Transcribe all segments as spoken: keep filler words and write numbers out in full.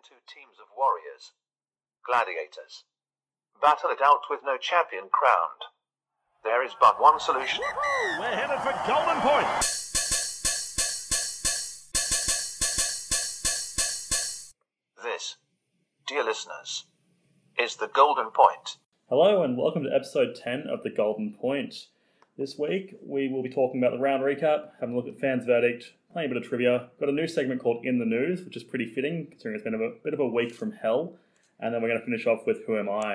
into teams of warriors, gladiators. Battle it out with no champion crowned. There is but one solution. We're headed for Golden Point. This, dear listeners, is the Golden Point. Hello and welcome to episode ten of the Golden Point. This week we will be talking about the round recap, having a look at fans' verdict, playing a bit of trivia. Got a new segment called In the News, which is pretty fitting considering it's been a bit of a week from hell. And then we're going to finish off with Who Am I?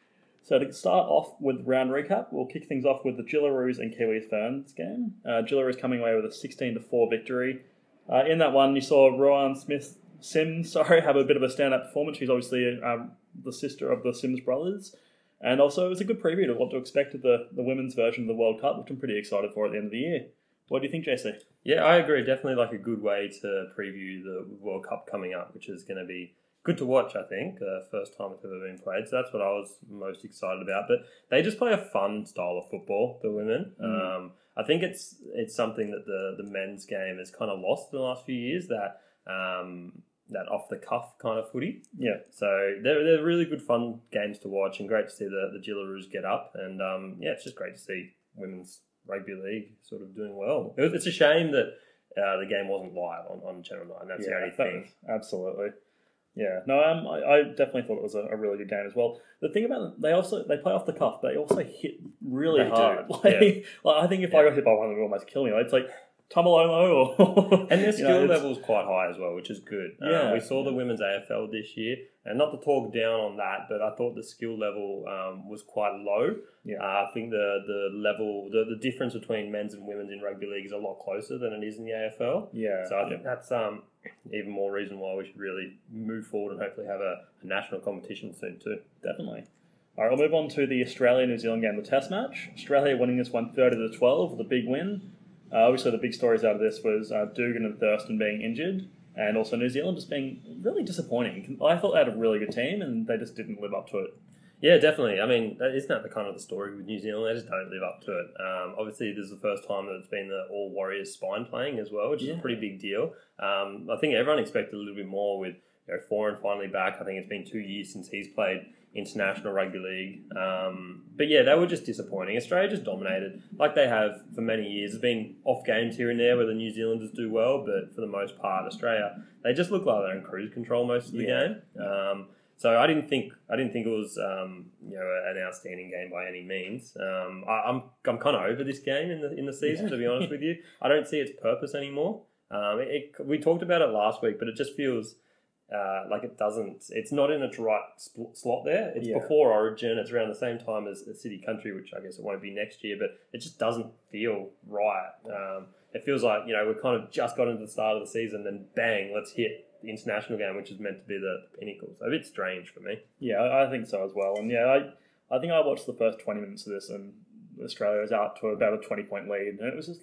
So to start off with round recap, we'll kick things off with the Jillaroos and Kiwis Ferns game. Uh, Jillaroos coming away with a sixteen to four victory. Uh, in that one, you saw Rowan Smith Sims, sorry, have a bit of a stand-up performance. She's obviously um, the sister of the Sims brothers. And also, it was a good preview of what to expect of the, the women's version of the World Cup, which I'm pretty excited for at the end of the year. What do you think, J C? Yeah, I agree. Definitely like a good way to preview the World Cup coming up, which is going to be good to watch, I think. Uh, first time it's ever been played. So that's what I was most excited about. But they just play a fun style of football, the women. Mm. Um, I think it's it's something that the, the men's game has kind of lost in the last few years, that um, that off-the-cuff kind of footy. Yeah. So they're, they're really good fun games to watch and great to see the, the Jillaroos get up. And, um, yeah, it's just great to see women's rugby league sort of doing well. It was, it's a shame that uh, the game wasn't live on, on Channel nine. That's yeah, the only thing. Absolutely. Yeah, no, um, I, I definitely thought it was a, a really good game as well. The thing about it, they also they play off the cuff. They also hit really They hard. do, Like, yeah. like, I think if Yeah. I got hit by one, it would almost kill me. Like, it's like Tamalolo or And their you skill know, it's- level is quite high as well, which is good. Yeah. Um, we saw the women's A F L this year, and not to talk down on that, but I thought the skill level um, was quite low. Yeah. Uh, I think the the level, the, the difference between men's and women's in rugby league is a lot closer than it is in the A F L. Yeah. So I think that's um, even more reason why we should really move forward and hopefully have a, a national competition soon too. Definitely. All right, we'll move on to the Australia-New Zealand game, the Test match. Australia winning this one thirty to twelve with a big win. Uh, obviously, the big stories out of this was uh, Dugan and Thurston being injured, and also New Zealand just being really disappointing. I thought they had a really good team, and they just didn't live up to it. Yeah, definitely. I mean, isn't that the kind of the story with New Zealand? They just don't live up to it. Um, obviously, this is the first time that it's been the All Warriors spine playing as well, which is Yeah. a pretty big deal. Um, I think everyone expected a little bit more with you know, Foran finally back. I think it's been two years since he's played international rugby league. Um, but yeah, they were just disappointing. Australia just dominated, like they have for many years. There's been off games here and there where the New Zealanders do well, but for the most part, Australia, they just look like they're in cruise control most of the Yeah. game. Um, so I didn't think I didn't think it was um, you know an outstanding game by any means. Um, I, I'm I'm kind of over this game in the in the season, Yeah. to be honest with you. I don't see its purpose anymore. Um, it, it, we talked about it last week, but it just feels Uh, like it doesn't, it's not in its right spl- slot there. It's Yeah. before Origin. It's around the same time as, as City Country, which I guess it won't be next year, but it just doesn't feel right. Um, it feels like, you know, we've kind of just got into the start of the season, then bang, let's hit the international game, which is meant to be the pinnacle. So a bit strange for me. Yeah, I, I think so as well. And yeah, I I think I watched the first twenty minutes of this, and Australia was out to about a twenty-point lead, and it was just,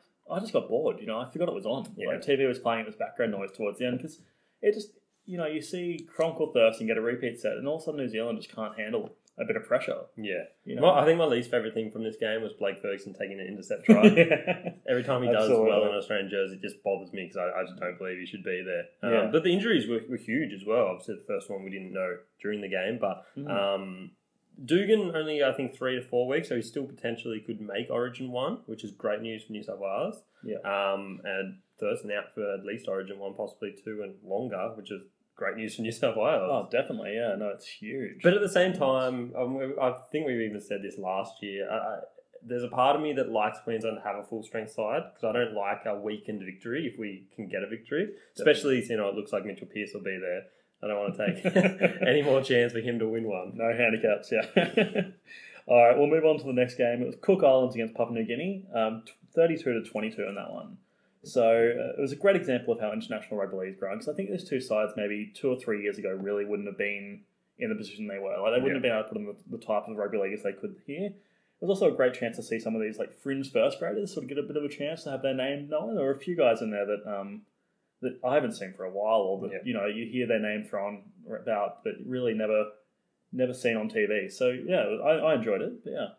I just got bored, you know, I forgot it was on. Yeah. Like, T V was playing, it was background noise towards the end, because it just, you know, you see Cronk or Thurston get a repeat set, and all of a sudden New Zealand just can't handle a bit of pressure. Yeah. You know? Well, I think my least favourite thing from this game was Blake Ferguson taking an intercept try. Yeah. Every time he does Absolutely. well in an Australian jersey, it just bothers me because I, I just don't believe he should be there. Um, Yeah. But the injuries were, were huge as well. Obviously, the first one we didn't know during the game, but Mm. um, Dugan only, I think, three to four weeks, so he still potentially could make Origin one, which is great news for New South Wales. Yeah. Um, and Thurston out for at least Origin one, possibly two, and longer, which is great news for New South Wales. Oh, definitely, yeah, no, it's huge. But at the same time, um, we- I think we've even said this last year. I, there's a part of me that likes Queensland to have a full strength side because I don't like a weakened victory if we can get a victory, especially you know it looks like Mitchell Pearce will be there. I don't want to take any more chance for him to win one. No handicaps, yeah. All right, we'll move on to the next game. It was Cook Islands against Papua New Guinea, um, thirty-two to twenty-two in that one. So uh, it was a great example of how international rugby league is growing, because I think these two sides maybe two or three years ago really wouldn't have been in the position they were. Like they wouldn't Yeah. have been able to put in the, the type of rugby league as they could here. It was also a great chance to see some of these like fringe first graders sort of get a bit of a chance to have their name known. There were a few guys in there that um, that I haven't seen for a while, or that Yeah. you know you hear their name thrown about, but really never never seen on T V. So yeah, I, I enjoyed it. But yeah.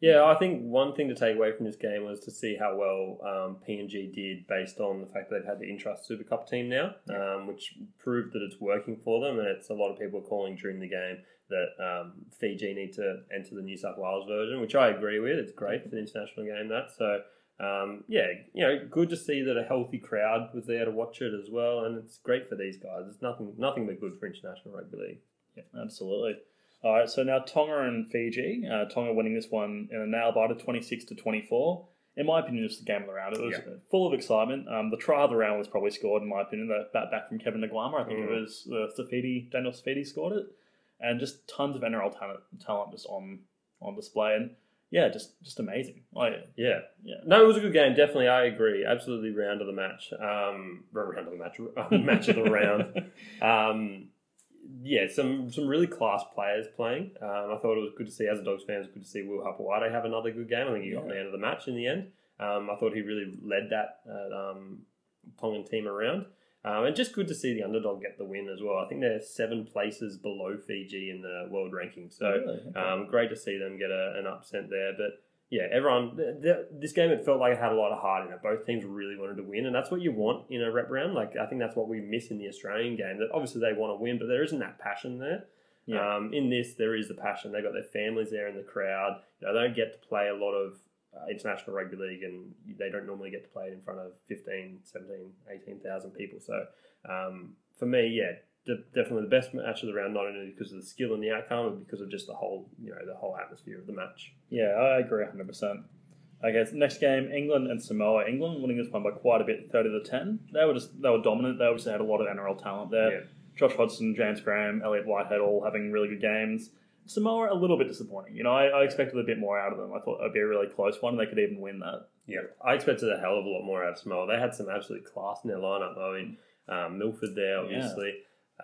Yeah, I think one thing to take away from this game was to see how well um, P N G did based on the fact that they've had the Intrust Super Cup team now, um, which proved that it's working for them. And it's a lot of people calling during the game that um, Fiji need to enter the New South Wales version, which I agree with. It's great for the international game, that. So, um, yeah, you know, good to see that a healthy crowd was there to watch it as well. And it's great for these guys. It's nothing, nothing but good for international rugby league. Yeah, absolutely. All right, so now Tonga and Fiji. Uh, Tonga winning this one in a nail-biter, twenty-six to twenty-four. In my opinion, just the game of the round. It was Yeah. full of excitement. Um, the try of the round was probably scored, in my opinion, the bat back from Kevin Naguama. I think Mm. it was uh, Safidi, Daniel Safidi scored it. And just tons of N R L talent, talent just on on display. And yeah, just just amazing. Like, Yeah. yeah. No, it was a good game. Definitely, I agree. Absolutely round of the match. Um, round of the match. match of the round. Um, yeah, some some really class players playing. Um, I thought it was good to see, as a Dogs fan, it was good to see Will Hapawade have another good game. I think he got Yeah. man of the match in the end. Um, I thought he really led that uh, um, Tongan team around. Um, and just good to see the underdog get the win as well. I think they're seven places below Fiji in the world ranking. So Really? Okay. um, great to see them get a, an upset there. But yeah, everyone, th- th- this game, it felt like it had a lot of heart in it. Both teams really wanted to win, and that's what you want in a rep round. Like, I think that's what we miss in the Australian game, that obviously they want to win, but there isn't that passion there. Yeah. Um, in this, there is the passion. They've got their families there in the crowd. You know, they don't get to play a lot of uh, international rugby league, and they don't normally get to play it in front of fifteen, seventeen, eighteen thousand people. So um, for me, yeah, de- definitely the best match of the round, not only because of the skill and the outcome, but because of just the whole, you know, the whole atmosphere of the match. Yeah, I agree one hundred percent. Okay, so next game, England and Samoa. England winning this one by quite a bit, thirty to ten. They were just they were dominant. They obviously had a lot of N R L talent there. Yeah. Josh Hodgson, James Graham, Elliot Whitehead all having really good games. Samoa a little bit disappointing. You know, I, I expected a bit more out of them. I thought it would be a really close one, and they could even win that. Yeah, I expected a hell of a lot more out of Samoa. They had some absolute class in their lineup. I mean, um, Milford there, obviously.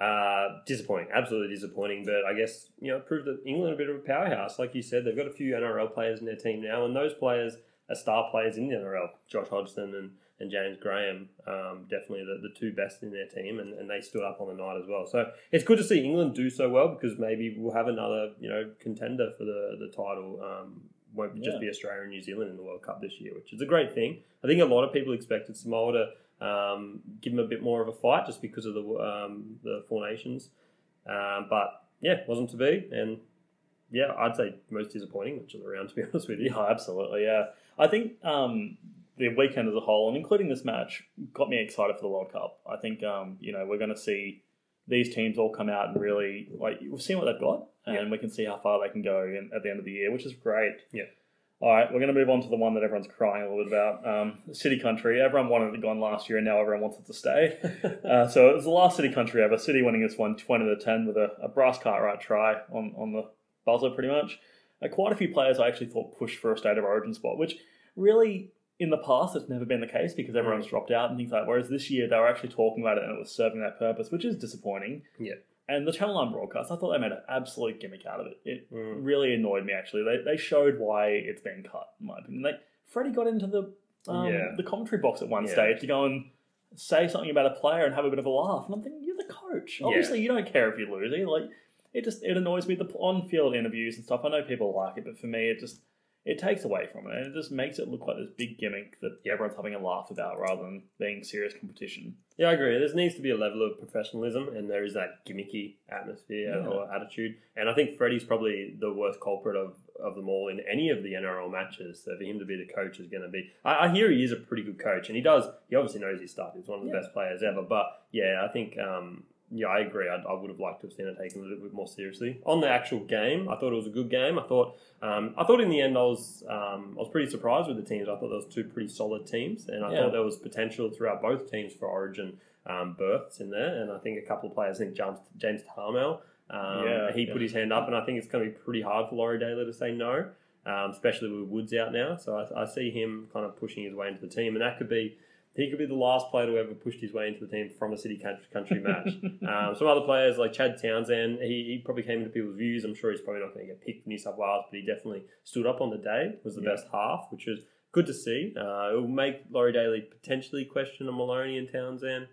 Uh, disappointing, absolutely disappointing. But I guess, you know, it proved that England are a bit of a powerhouse. Like you said, they've got a few N R L players in their team now, and those players are star players in the N R L. Josh Hodgson and, and James Graham, um, definitely the, the two best in their team, and, and they stood up on the night as well. So it's good to see England do so well, because maybe we'll have another, you know, contender for the, the title. Um, won't just Yeah. be Australia and New Zealand in the World Cup this year, which is a great thing. I think a lot of people expected Samoa to um, give them a bit more of a fight just because of the um, the Four Nations. Um, but, yeah, wasn't to be. And, yeah, I'd say most disappointing, which is around, to be honest with you. Yeah, absolutely, yeah. I think um, the weekend as a whole, and including this match, got me excited for the World Cup. I think, um, you know, we're going to see these teams all come out and really, like, we've seen what they've got, and Yeah. we can see how far they can go in, at the end of the year, which is great. Yeah. All right, we're going to move on to the one that everyone's crying a little bit about. Um, City Country. Everyone wanted it gone last year, and now everyone wants it to stay. uh, so it was the last City Country ever. City winning this one twenty to ten with a, a Brass Cartwright try on, on the buzzer, pretty much. Uh, quite a few players I actually thought pushed for a State of Origin spot, which really, in the past, it's never been the case because everyone's Mm. dropped out and things like that. Whereas this year, they were actually talking about it and it was serving that purpose, which is disappointing. Yeah. And the Channel nine broadcast, I thought they made an absolute gimmick out of it. It Mm. really annoyed me, actually. They they showed why it's been cut, in my opinion. Like, Freddie got into the um, Yeah. the commentary box at one Yeah. stage to go and say something about a player and have a bit of a laugh. And I'm thinking, you're the coach. Yeah. Obviously, you don't care if you're losing. Like, it just it annoys me. The on-field interviews and stuff, I know people like it, but for me, it just it takes away from it. And it just makes it look like this big gimmick that everyone's having a laugh about rather than being serious competition. Yeah, I agree. There needs to be a level of professionalism, and there is that gimmicky atmosphere Yeah. or attitude. And I think Freddie's probably the worst culprit of, of them all in any of the N R L matches. So for him to be the coach is going to be... I, I hear he is a pretty good coach, and he does... He obviously knows his stuff. He's one of the Yeah. best players ever. But, yeah, I think... Um, yeah, I agree. I, I would have liked to have seen it taken a little bit more seriously. On the actual game, I thought it was a good game. I thought, um, I thought in the end, I was, um, I was pretty surprised with the teams. I thought there was two pretty solid teams, and I Yeah. thought there was potential throughout both teams for Origin um, berths in there. And I think a couple of players, I think James, James Tarmel, um, Yeah, he yeah. put his hand up, and I think it's going to be pretty hard for Laurie Daly to say no, um, especially with Woods out now. So I, I see him kind of pushing his way into the team, and that could be. He could be the last player to ever pushed his way into the team from a City Country match. um, some other players like Chad Townsend, he, he probably came into people's views. I'm sure he's probably not going to get picked for New South Wales, but he definitely stood up on the day, was the Yeah. best half, which was good to see. Uh, it will make Laurie Daly potentially question a Maloney and Townsend.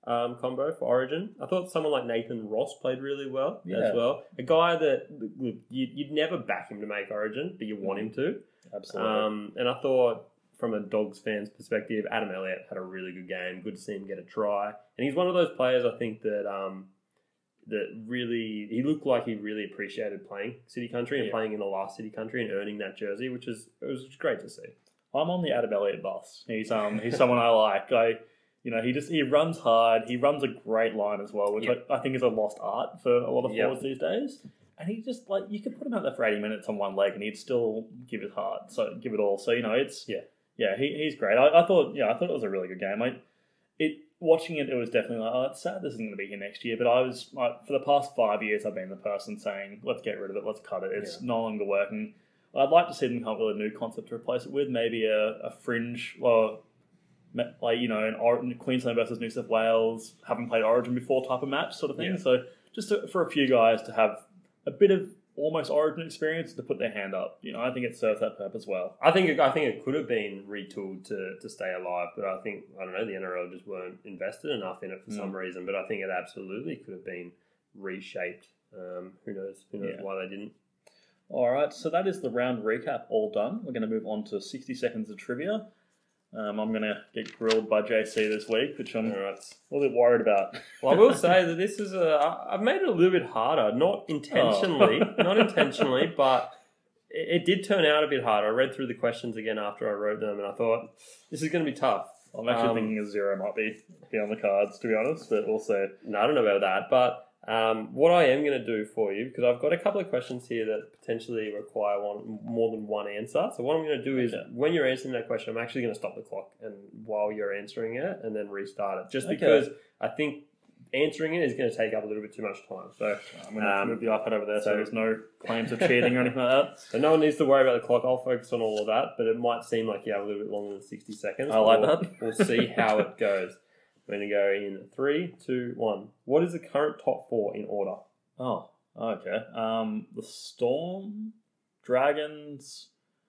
um, combo for Origin. I thought someone like Nathan Ross played really well Yeah. as well. A guy that look, you'd, you'd never back him to make Origin, but you want him to. Absolutely. Um, and I thought, from a Dogs fan's perspective, Adam Elliott had a really good game. Good to see him get a try. And he's one of those players, I think, that um, that really... He looked like he really appreciated playing City Country and Yeah. playing in the last City Country and earning that jersey, which is it was great to see. I'm on the Adam Elliott bus. He's um he's someone I like. I you know he just he runs hard. He runs a great line as well, which Yep. I, I think is a lost art for a lot of Yep. forwards these days. And he just like you could put him out there for eighty minutes on one leg, and he'd still give his heart. So give it all. So you know it's Yeah. yeah he, he's great. I, I thought yeah I thought it was a really good game. I it watching it it was definitely like oh it's sad this isn't going to be here next year. But I was like, for the past five years I've been the person saying let's get rid of it, let's cut it. It's Yeah. no longer working. I'd like to see them come up with a new concept to replace it with, maybe a, a fringe, or like you know, an or- Queensland versus New South Wales, haven't played Origin before type of match sort of thing. Yeah. So just to, for a few guys to have a bit of almost Origin experience to put their hand up, you know, I think it serves that purpose well. I think it, I think it could have been retooled to, to stay alive, but I think I don't know the N R L just weren't invested enough in it for Mm. some reason. But I think it absolutely could have been reshaped. Um, who knows? Who knows Yeah. why they didn't? All right, so that is the round recap all done. We're going to move on to sixty seconds of trivia. Um, I'm going to get grilled by J C this week, which I'm All right. a little bit worried about. Well, I will say that this is a. I- I've made it a little bit harder, not intentionally, Oh. not intentionally, but it, it did turn out a bit harder. I read through the questions again after I wrote them, and I thought this is going to be tough. I'm actually Um, thinking a zero might be, be on the cards, to be honest, but also... No, I don't know about that, but um, what I am going to do for you, because I've got a couple of questions here that potentially require one more than one answer. So what I'm going to do is, Okay. when you're answering that question, I'm actually going to stop the clock and while you're answering it, and then restart it. Just Okay. because I think answering it is going to take up a little bit too much time. So, I'm going to Um, move the iPad over there so, so- there's no claims of cheating or anything like that. so no one needs to worry about the clock. I'll focus on all of that, but it might seem like you have a little bit longer than sixty seconds. I like We'll- that. We'll see how it goes. I'm going to go in three, two, one. What is the current top four in order? Oh, okay. Um, the Storm, Dragons,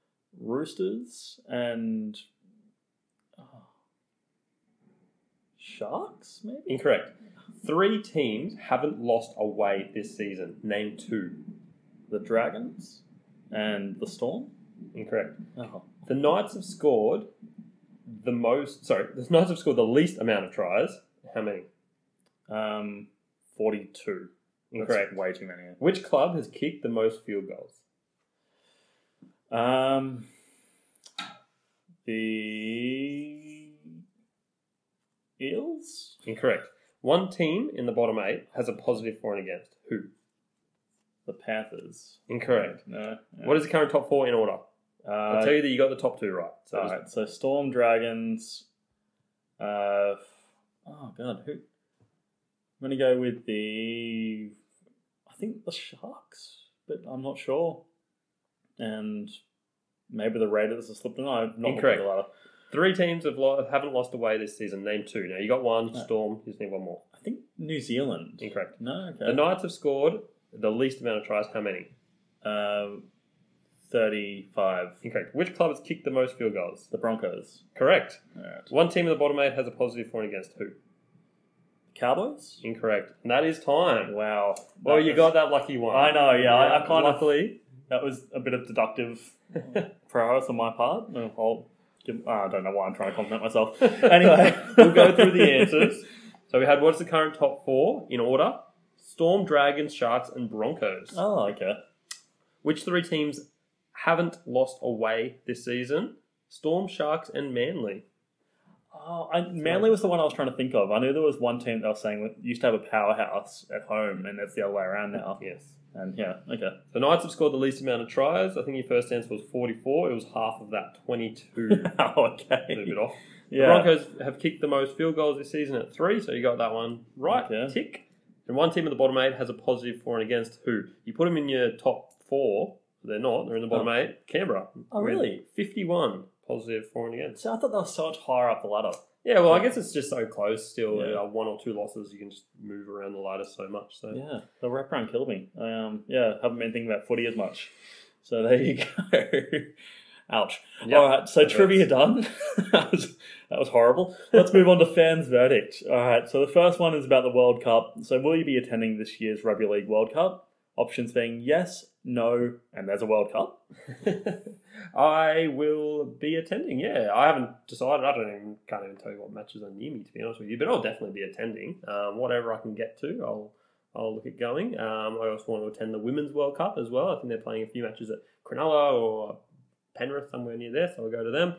Roosters, and... Oh, Sharks, maybe? Incorrect. Three teams haven't lost away this season. Name two. The Dragons and the Storm? Incorrect. Oh. The Knights have scored the most. Sorry, the Knights have scored the least amount of tries. How many? Um, forty-two. Incorrect. That's way too many. Which club has kicked the most field goals? Um, the Eels? Incorrect. One team in the bottom eight has a positive for and against. Who? The Panthers? Incorrect. No. What is the current top four in order? Uh, I'll tell you that you got the top two right. So just- Alright, so Storm, Dragons. Uh, oh god, who? I'm gonna go with the. I think the Sharks, but I'm not sure. And maybe the Raiders have slipped in. I'm not Incorrect. looking at the ladder. three teams have lo- haven't lost away this season. Name two. Now you got one. No. Storm. You just need one more. I think New Zealand. Incorrect. No, okay. The Knights have scored the least amount of tries. How many? Um, thirty-five. Incorrect. Which club has kicked the most field goals? The Broncos. Correct. Alright. One team in the bottom eight has a positive for and against. Who? Cowboys? Incorrect. And that is time. Wow. Well, That you was- got that lucky one. I know, yeah. I, I kind of. Luckily. That was a bit of deductive prowess on my part. No, I'll give, oh, I don't know why I'm trying to compliment myself. Anyway, we'll go through the answers. So we had what's the current top four in order? Storm, Dragons, Sharks, and Broncos. Oh, okay. Which three teams haven't lost away this season? Storm, Sharks, and Manly. Oh, I, Manly was the one I was trying to think of. I knew there was one team that I was saying that used to have a powerhouse at home, and it's the other way around now. Yes. And yeah, okay. The Knights have scored the least amount of tries. I think your first answer was forty-four. It was half of that, twenty-two. Oh, okay. A little bit off. The Yeah. Broncos have kicked the most field goals this season at three, so you got that one right. Okay. Tick. And one team in the bottom eight has a positive for and against. Who? You put them in your top four. They're not. They're in the bottom Oh. eight. Canberra. Oh, with really? fifty-one positive for and against. So I thought that was so much higher up the ladder. Yeah, well, I guess it's just so close still. Yeah. Uh, one or two losses, you can just move around the ladder so much. So Yeah, the wraparound killed me. I um, yeah, haven't been thinking about footy as much. So there you go. Ouch. Yep. All right, so That trivia hurts. done. that was that was horrible. Let's move on to fans' verdict. All right, so the first one is about the World Cup. So will you be attending this year's Rugby League World Cup? Options being yes, no, and there's a World Cup. I will be attending. Yeah, I haven't decided. I don't even can't even tell you what matches are near me, to be honest with you. But I'll definitely be attending. Um, whatever I can get to, I'll I'll look at going. Um, I also want to attend the Women's World Cup as well. I think they're playing a few matches at Cronulla or Penrith, somewhere near there, so I'll go to them.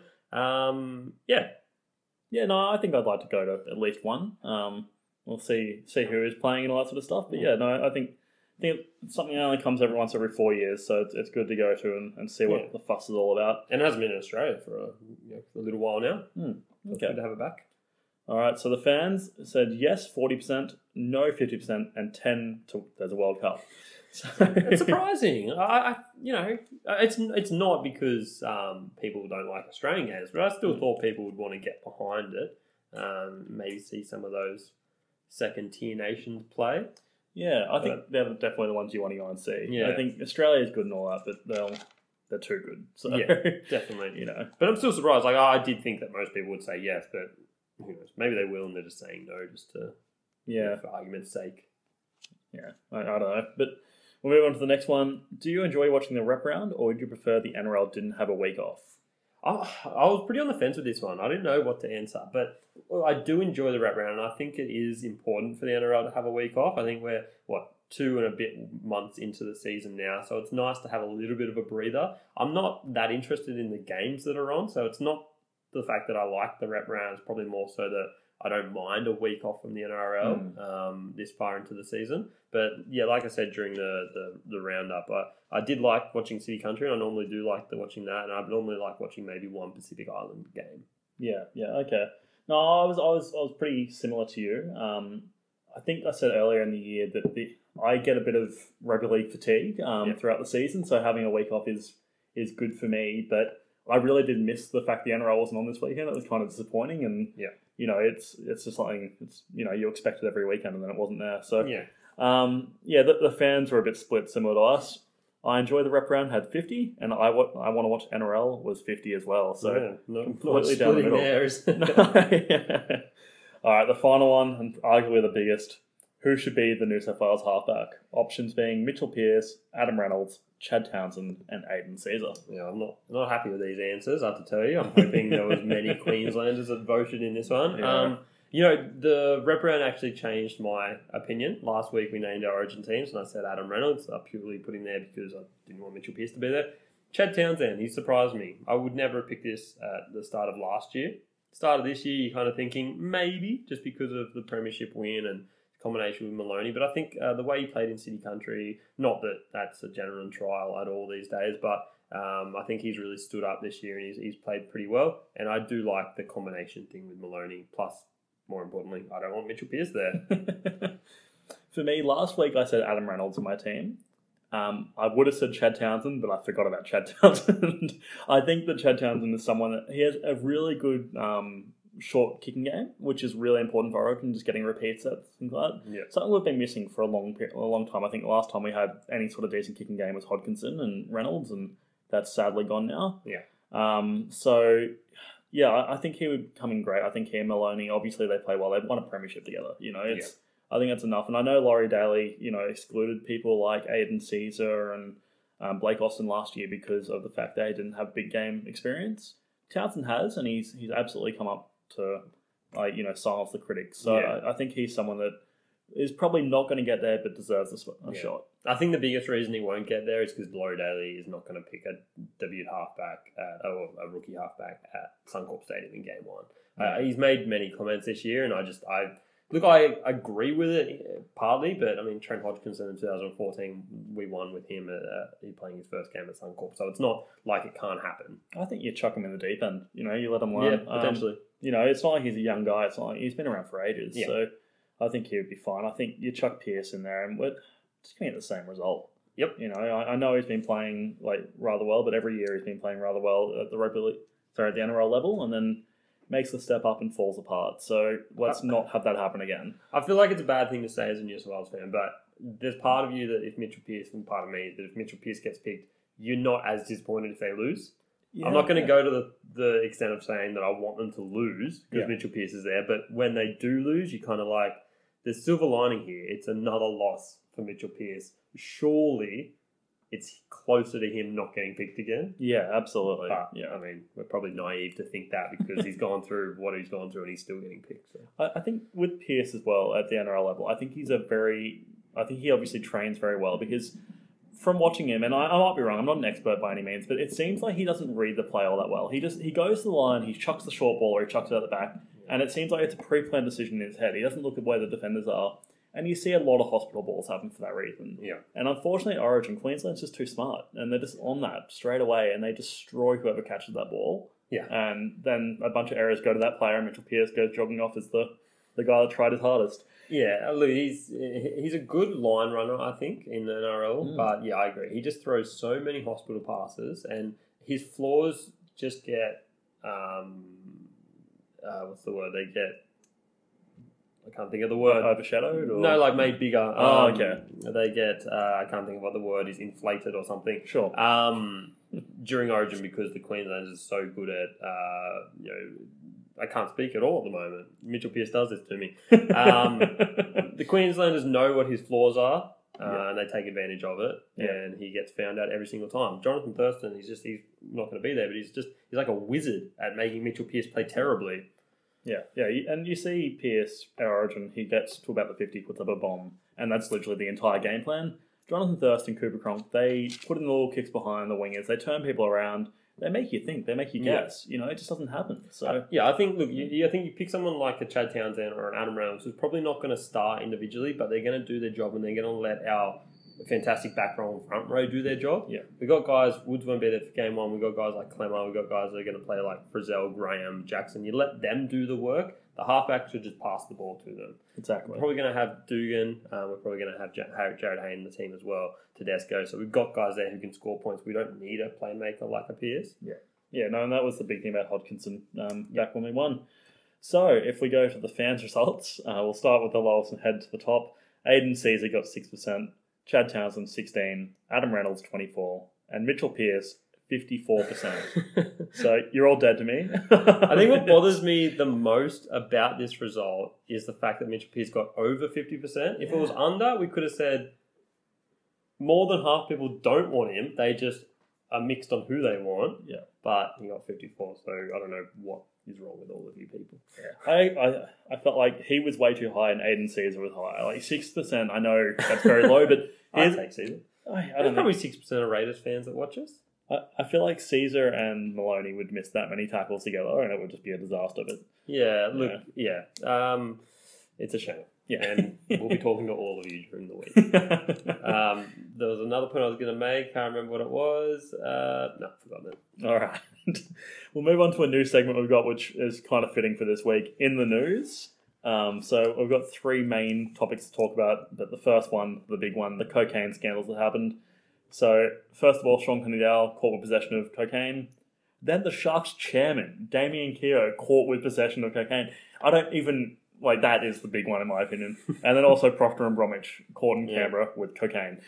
Um, yeah. Yeah, no, I think I'd like to go to at least one. Um, we'll see see who is playing and all that sort of stuff. But yeah, no, I think I think it's something that only comes every once every four years, so it's, it's good to go to and, and see what Yeah. the fuss is all about. And it hasn't been in Australia for a, you know, for a little while now. Hmm, It's okay. good to have it back. All right, so the fans said yes, forty percent, no, fifty percent, and ten to there's a World Cup. So It's surprising. I, I, you know, it's it's not because um, people don't like Australian games, but I still thought people would want to get behind it. Um, maybe see some of those second tier nations play. Yeah, I think they're definitely the ones you want to go and see. Yeah. I think Australia is good and all that, but they'll they're too good. So Yeah, definitely. you know, But I'm still surprised. Like I did think that most people would say yes, but who knows? Maybe they will, and they're just saying no, just to yeah, for argument's sake. yeah. I, I don't know, but we'll move on to the next one. Do you enjoy watching the rep round, or would you prefer the N R L didn't have a week off? I, I was pretty on the fence with this one. I didn't know what to answer, but I do enjoy the wrap round, and I think it is important for the N R L to have a week off. I think we're, what, two and a bit months into the season now, so it's nice to have a little bit of a breather. I'm not that interested in the games that are on, so it's not the fact that I like the wrap round. It's probably more so that I don't mind a week off from the N R L Mm. um, this far into the season. But yeah, like I said during the, the, the roundup, I, I did like watching City Country. I normally do like the watching that, and I normally like watching maybe one Pacific Island game. Yeah, yeah, okay. No, I was, I was, I was pretty similar to you. Um, I think I said earlier in the year that the I get a bit of rugby league fatigue um, Yeah. throughout the season, so having a week off is is good for me. But I really did miss the fact the N R L wasn't on this weekend. It was kind of disappointing, and Yeah. you know, it's it's just something it's you know you expect it every weekend, and then it wasn't there. So Yeah. um, yeah, the, the fans were a bit split, similar to us. I enjoy the rep round had fifty, and I wa- I want to watch N R L was fifty as well. So. yeah, no, completely not down the splitting middle. there, is Yeah. All right, the final one, and arguably the biggest. Who should be the New South Wales halfback? Options being Mitchell Pearce, Adam Reynolds, Chad Townsend, and Aiden Caesar. Yeah, I'm not not happy with these answers, I have to tell you. I'm hoping there was many Queenslanders that voted in this one. Yeah. Um, you know, the rep round actually changed my opinion. Last week we named our origin teams, and I said Adam Reynolds. I purely put him there because I didn't want Mitchell Pearce to be there. Chad Townsend, he surprised me. I would never have picked this at the start of last year. Start of this year, you're kind of thinking maybe just because of the premiership win and combination with Maloney, but I think uh, the way he played in City Country, not that that's a genuine trial at all these days, but um, I think he's really stood up this year and he's, he's played pretty well. And I do like the combination thing with Maloney. Plus, more importantly, I don't want Mitchell Pearce there. For me, last week I said Adam Reynolds on my team. Um, I would have said Chad Townsend, but I forgot about Chad Townsend. I think that Chad Townsend is someone that he has a really good um, short kicking game, which is really important for Origin, just getting repeats at things like that. Yeah. Something we've been missing for a long period, a long time. I think the last time we had any sort of decent kicking game was Hodkinson and Reynolds, and that's sadly gone now. Yeah. Um. So, yeah, I, I think he would come in great. I think he and Maloney, obviously they play well. They've won a premiership together. You know, it's. I think that's enough. And I know Laurie Daly, you know, excluded people like Aiden Caesar and um, Blake Austin last year because of the fact they didn't have big game experience. Townsend has, and he's he's absolutely come up to, like, you know, silence the critics. So Yeah. I, I think he's someone that is probably not going to get there, but deserves a, sw- a Yeah. shot. I think the biggest reason he won't get there is because Laurie Daly is not going to pick a debuted halfback at, or a rookie halfback at Suncorp Stadium in game one. Uh, he's made many comments this year, and I just I. Look, I agree with it partly, but I mean, Trent Hodgkinson in twenty fourteen, we won with him at, uh, he playing his first game at Suncorp, so it's not like it can't happen. I think you chuck him in the deep end. You know, you let him learn. Yeah, potentially. Um, you know, it's not like he's a young guy. It's not like he's been around for ages. Yeah. So I think he would be fine. I think you chuck Pearce in there, and we're just going to get the same result. Yep. You know, I, I know he's been playing like rather well, but every year he's been playing rather well at the rugby league, sorry, at the N R L level, and then makes the step up and falls apart. So let's Uh, not have that happen again. I feel like it's a bad thing to say as a New South Wales fan, but there's part of you that if Mitchell Pearce, and part of me, that if Mitchell Pearce gets picked, you're not as disappointed if they lose. Yeah, I'm not going to yeah. go to the, the extent of saying that I want them to lose because Yeah. Mitchell Pearce is there, but when they do lose, you kind of like, there's silver lining here. It's another loss for Mitchell Pearce. Surely it's closer to him not getting picked again. Yeah, absolutely. But, yeah. I mean, we're probably naive to think that because he's gone through what he's gone through and he's still getting picked. So. I, I think with Pierce as well at the N R L level, I think he's a very, I think he obviously trains very well because from watching him, and I, I might be wrong, I'm not an expert by any means, but it seems like he doesn't read the play all that well. He just he goes to the line, he chucks the short ball or he chucks it out the back, and it seems like it's a pre-planned decision in his head. He doesn't look at where the defenders are, and you see a lot of hospital balls happen for that reason. Yeah. And unfortunately, Origin, Queensland's just too smart, and they're just on that straight away, and they destroy whoever catches that ball. Yeah. And then a bunch of errors go to that player, and Mitchell Pearce goes jogging off as the, the guy that tried his hardest. Yeah, look, he's he's a good line runner, I think, in the N R L. Mm. But yeah, I agree. He just throws so many hospital passes, and his flaws just get um, uh, what's the word? They get I can't think of the word. Overshadowed? Or? No, like made bigger. Oh, Um, okay. They get uh, I can't think of what the word is. Inflated or something. Sure. Um, during Origin because the Queenslanders are so good at uh, you know. I can't speak at all at the moment. Mitchell Pearce does this to me. Um, the Queenslanders know what his flaws are, uh, Yeah. and they take advantage of it. Yeah. And he gets found out every single time. Jonathan Thurston, he's just he's not going to be there, but he's just he's like a wizard at making Mitchell Pearce play terribly. Yeah, yeah, you- and you see Pearce at Origin, he gets to about the fifty, puts up a bomb, and that's literally the entire game plan. Jonathan Thurston, Cooper Cronk, they put in the little kicks behind the wingers, they turn people around, they make you think, they make you Yeah. guess. You know, it just doesn't happen. So Uh, yeah, I think. Look, you, you- I think you pick someone like a Chad Townsend or an Adam Reynolds, who's probably not going to start individually, but they're going to do their job, and they're going to let our fantastic back row and front row do their job. Yeah. We got guys. Woods won't be there for game one. We got guys like Clemmer. We got guys that are going to play like Frizzell, Graham, Jackson. You let them do the work. The halfbacks should just pass the ball to them. exactly. We're probably going to have Dugan. Um, we're probably going to have Ja- Jared Hayne in the team as well. Tedesco. So we've got guys there who can score points. We don't need a playmaker like a Pearce. Yeah, no, and that was the big thing about Hodkinson um, back when we won. So, if we go to the fans' results, uh, we'll start with the lowest and head to the top. Aiden Caesar got six percent, Chad Townsend sixteen, Adam Reynolds twenty-four, and Mitchell Pearce fifty-four percent. So, you're all dead to me. I think what bothers me the most about this result is the fact that Mitchell Pearce got over fifty percent. If it was under, we could have said more than half people don't want him. They just are mixed on who they want. Yeah. But he got fifty-four, so I don't know what is wrong with all of you people. I, I I felt like he was way too high and Aiden Caesar was high. Like six percent, I know that's very low, but I'd here's, take Caesar. I, I There's don't know. probably six percent of Raiders fans that watch us. I, I feel like Caesar and Maloney would miss that many tackles together and it would just be a disaster. But Yeah, look, yeah. Um, it's a shame. yeah. And we'll be talking to all of you during the week. Um, there was another point I was going to make. Can't remember what it was. Uh, no, forgotten it. All right. We'll move on to a new segment we've got, which is kind of fitting for this week, In the News. Um, so we've got three main topics to talk about, but the first one, the big one, the cocaine scandals that happened. So, first of all, Sean Cannondale caught with possession of cocaine. Then the Sharks chairman, Damien Keogh, caught with possession of cocaine. I don't even... Like, that is the big one, in my opinion. And then also Proctor and Bromwich caught in Yeah. Canberra with cocaine.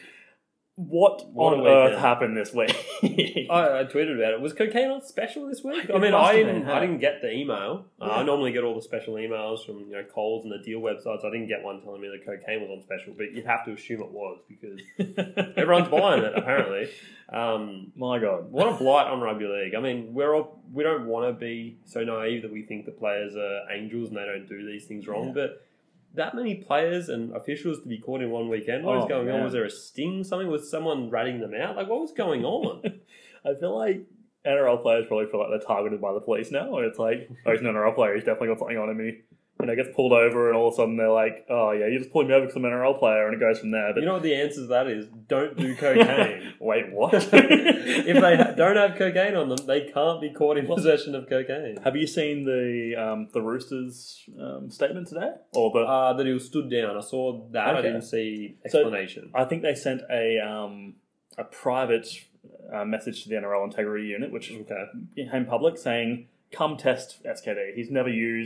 What, What on a earth weekend. happened this week? I, I tweeted about it. Was cocaine on special this week? It I mean, must I have didn't. been, I huh? didn't get the email. Uh, Yeah. I normally get all the special emails from you know Coles and the deal websites. I didn't get one telling me that cocaine was on special, but you'd have to assume it was because everyone's buying it. Apparently, um, My God. what a blight on rugby league. I mean, we're all we don't want to be so naive that we think that players are angels and they don't do these things wrong, Yeah. but. That many players and officials to be caught in one weekend. What was Oh, going on? man. Was there a sting? Something? Was someone ratting them out? Like, what was going on? I feel like N R L players probably feel like they're targeted by the police now. And it's like, oh, he's an N R L player. He's definitely got something on him. He, you know, gets pulled over and all of a sudden they're like, oh, yeah, you just pulled me over because I'm an N R L player. And it goes from there. But You know what the answer to that is? Don't do cocaine. wait, what? If they ha- don't have cocaine on them, they can't be caught in possession of cocaine. Have you seen the um, the Roosters um, statement today? Or the Uh, that he was stood down. I saw that. I Okay. didn't see So- explanation. I think they sent a um, a private uh, message to the N R L Integrity Unit, which okay. became public, saying, come test S K D. He's never used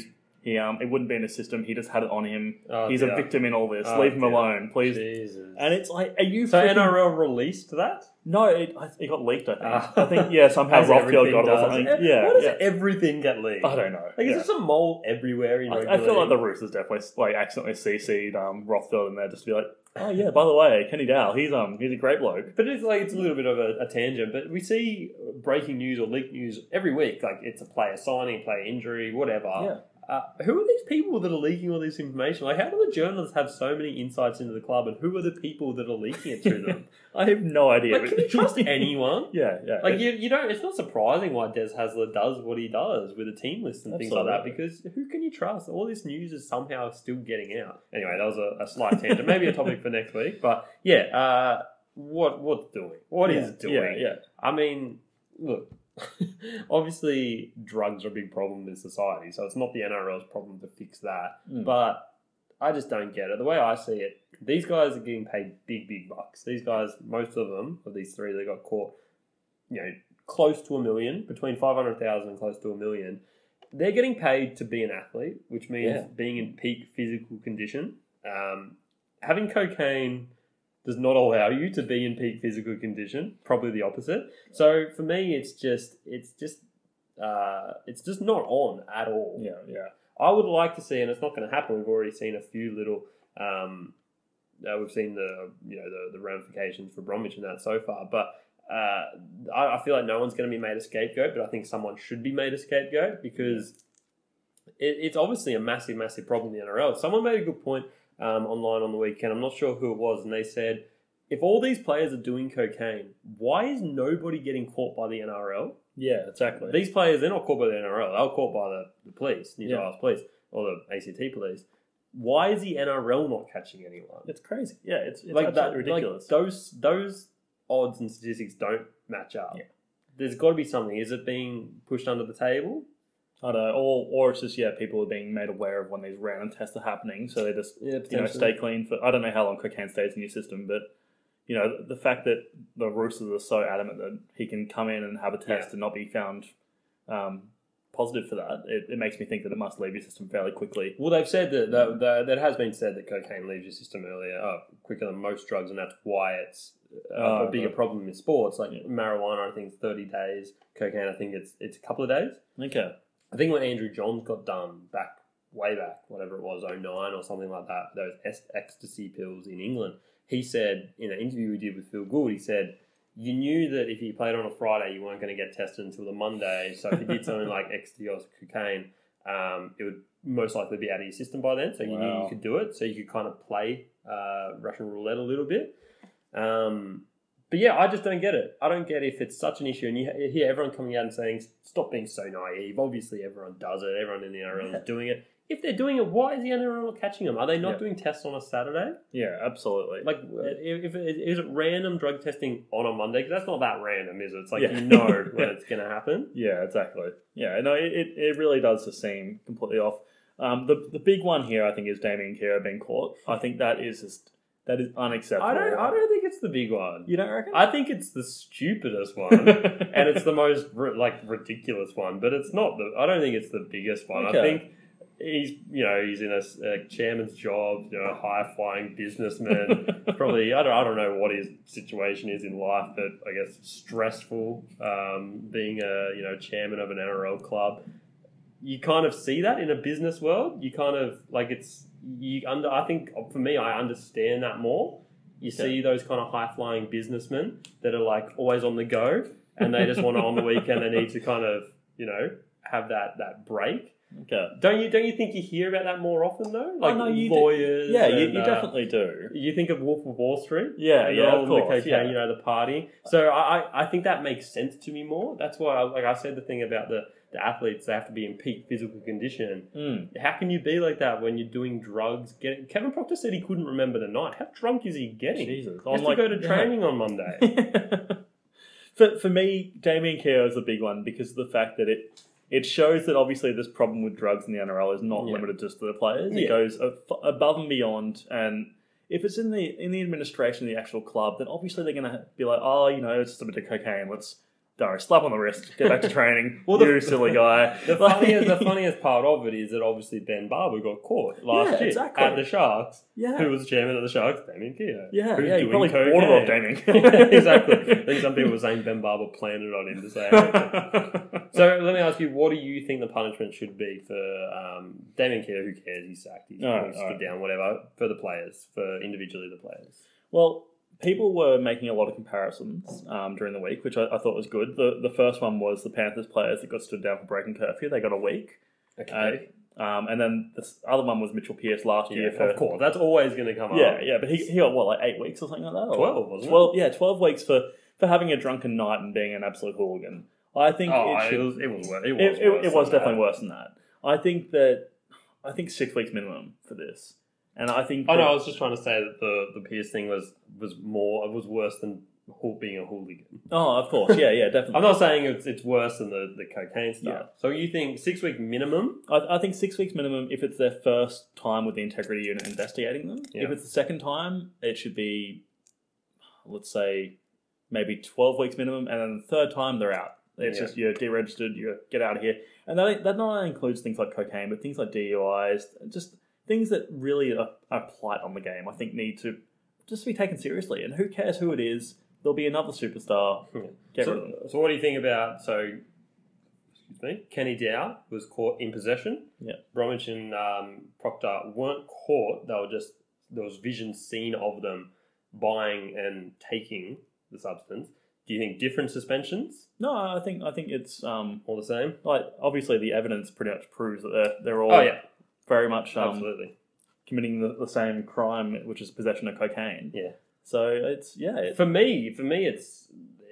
He um, it wouldn't be in his system. He just had it on him. Oh, He's dear. a victim in all this. Oh, Leave him dear. alone, please. Jesus. And it's like, are you? So freaking- N R L released that? No, it, I- it got leaked. I think. Ah. I think yeah, somehow As Rothfield everything got it or does. something. Eh, Yeah, Why does yeah. everything get leaked? I don't know. Like, yeah. is there some mole everywhere in I, rugby I feel like the league? Roosters definitely like accidentally C C'd um, Rothfield in there just to be like, oh yeah, by the way, Kenny Dow, he's um he's a great bloke. But it's like it's a little bit of a, a tangent. But we see breaking news or leaked news every week. Like it's a player signing, player injury, whatever. Yeah. Uh, who are these people that are leaking all this information? Like, how do the journalists have so many insights into the club, and who are the people that are leaking it to them? I have no idea. Like, can you trust anyone? Yeah, yeah. Like, you, you don't. It's not surprising why Des Hasler does what he does with a team list and things like that. Absolutely. Because who can you trust? All this news is somehow still getting out. Anyway, that was a, a slight tangent. Maybe a topic for next week. But yeah, uh, what what's doing? What yeah, is doing? Yeah, yeah. I mean, look. Obviously, drugs are a big problem in society, so it's not the N R L's problem to fix that. Mm. But I just don't get it. The way I see it, these guys are getting paid big, big bucks. These guys, most of them, of these three, they got caught, you know, close to a million, between five hundred thousand and close to a million. They're getting paid to be an athlete, which means Yeah. being in peak physical condition. Um, having cocaine does not allow you to be in peak physical condition. Probably the opposite. So for me, it's just it's just uh, it's just not on at all. Yeah, yeah. I would like to see, and it's not going to happen. We've already seen a few little. Um, uh, we've seen the you know the, the ramifications for Bromwich and that so far, but uh, I, I feel like no one's going to be made a scapegoat. But I think someone should be made a scapegoat because it, it's obviously a massive, massive problem in the N R L. Someone made a good point. Um, online on the weekend. I'm not sure who it was, and they said, if all these players are doing cocaine, why is nobody getting caught by the N R L? Yeah, exactly. These players, they're not caught by the N R L. They were caught by the, the police, New South Yeah. Wales police, or the A C T police. Why is the N R L not catching anyone? It's crazy. Yeah, it's, it's like absolutely that, ridiculous. Like those those odds and statistics don't match up. Yeah. There's got to be something. Is it being pushed under the table? I don't know, or or it's just yeah, people are being made aware of when these random tests are happening, so they just Yeah, you know stay clean for. I don't know how long cocaine stays in your system, but you know the, the fact that the Roosters are so adamant that he can come in and have a test Yeah. and not be found um, positive for that, it, it makes me think that it must leave your system fairly quickly. Well, they've said that, that, that that has been said that cocaine leaves your system earlier, uh, quicker than most drugs, and that's why it's uh, Oh, a bigger right. problem in sports. Like Yeah. marijuana, I think it's thirty days. Cocaine, I think it's it's a couple of days. Okay. I think when Andrew Johns got done back way back, whatever it was, oh nine or something like that, those es- ecstasy pills in England, he said in an interview we did with Phil Gould, he said, you knew that if you played on a Friday, you weren't going to get tested until the Monday. So if you did something like ecstasy or cocaine, um, it would most likely be out of your system by then. So you knew Wow. you could do it. So you could kind of play uh, Russian roulette a little bit. Um, but yeah, I just don't get it. I don't get if it's such an issue. And you you hear everyone coming out and saying, stop being so naive. Obviously, everyone does it. Everyone in the N R L Yeah. is doing it. If they're doing it, why is the N R L not catching them? Are they not Yeah. doing tests on a Saturday? Yeah, absolutely. Like, if, if it, is it random drug testing on a Monday? Because that's not that random, is it? It's like Yeah. you know when Yeah. it's going to happen. Yeah, exactly. Yeah, no, it, it, it really does just seem completely off. Um, the the big one here, I think, is Damien Kira being caught. I think that is just that is unacceptable. I don't. I don't think it's the big one. You don't reckon? I think it's the stupidest one, and it's the most ri- like ridiculous one. But it's not the. I don't think it's the biggest one. Okay. I think he's you know he's in a, a chairman's job, you know, a high flying businessman. Probably I don't. I don't know what his situation is in life, but I guess stressful. Um, being a you know chairman of an N R L club. You kind of see that in a business world. You kind of like it's you under. I think for me, I understand that more. You Okay. see those kind of high flying businessmen that are like always on the go, and they just want to on the weekend. They need to kind of you know have that that break. Okay. Don't you? Don't you think you hear about that more often though? Like no, you do- lawyers. Yeah, you, and, you uh, definitely do. You think of Wolf of Wall Street? Yeah, And yeah, all of the course, cocaine, yeah. you know, the party. So I, I I think that makes sense to me more. That's why, I, like I said, the thing about the, the athletes, they have to be in peak physical condition. Mm. How can you be like that when you're doing drugs? Getting, Kevin Proctor said he couldn't remember the night. How drunk is he getting? Jesus. He has I'm like- to go to yeah. training on Monday. for for me, Damien Kira is a big one because of the fact that it it shows that obviously this problem with drugs in the N R L is not Yeah. limited just to the players. Yeah. It goes a- above and beyond. And if it's in the in the administration of the actual club, then obviously they're going to be like, oh, you know, it's just a bit of cocaine. Let's Dara, slap on the wrist, get back to training. Well, you the- silly guy. The funniest, the funniest part of it is that obviously Ben Barber got caught last Yeah, year exactly. at the Sharks. Yeah. Who was the chairman of the Sharks? Damien Keogh. Yeah, Who's yeah, you doing probably cocaine. ordered off Damien. Exactly. I think some people were saying Ben Barber planted on him to say it. So let me ask you, what do you think the punishment should be for um, Damien Keogh? Who cares? He's sacked. He's All right, stood all right. down, whatever. For the players, for individually the players. Well, people were making a lot of comparisons um, during the week, which I, I thought was good. The the first one was the Panthers players that got stood down for breaking curfew. They got a week. Okay. Uh, um, and then the other one was Mitchell Pearce last yeah, year. For, of course. That's always going to come Yeah, up. yeah, but he, he got, what, like eight weeks or something like that? Or twelve, wasn't it? twelve, Yeah, twelve weeks for, for having a drunken night and being an absolute hooligan. I think Oh, it should... it was, it was, wor- it was, It, it, worse it was than definitely that. worse than that. I think that... I think six weeks minimum for this. And I think... Oh that, no, I was just trying to say that the the Pierce thing was was more was worse than hool- being a hooligan. Oh, of course. Yeah, yeah, definitely. I'm not saying it's it's worse than the, the cocaine stuff. Yeah. So you think six week minimum? I, I think six weeks minimum if it's their first time with the integrity unit investigating them. Yeah. If it's the second time, it should be, let's say, maybe twelve weeks minimum, and then the third time they're out. It's Yeah. just you're deregistered, you get out of here, and that that not only includes things like cocaine, but things like D U Is, just things that really are, are plight on the game. I think need to just be taken seriously. And who cares who it is? There'll be another superstar. Yeah. Get rid of So, them. so what do you think about so? Excuse me. Kenny Dow was caught in possession. Yeah. Bromwich and um, Proctor weren't caught. They were just there was vision seen of them buying and taking the substance. Do you think different suspensions No, I think I think it's um all the same? like obviously the evidence pretty much proves that they're they're all Oh yeah, very much um, absolutely. committing the, the same crime, which is possession of cocaine. Yeah. So it's yeah, it's, For me, for me, it's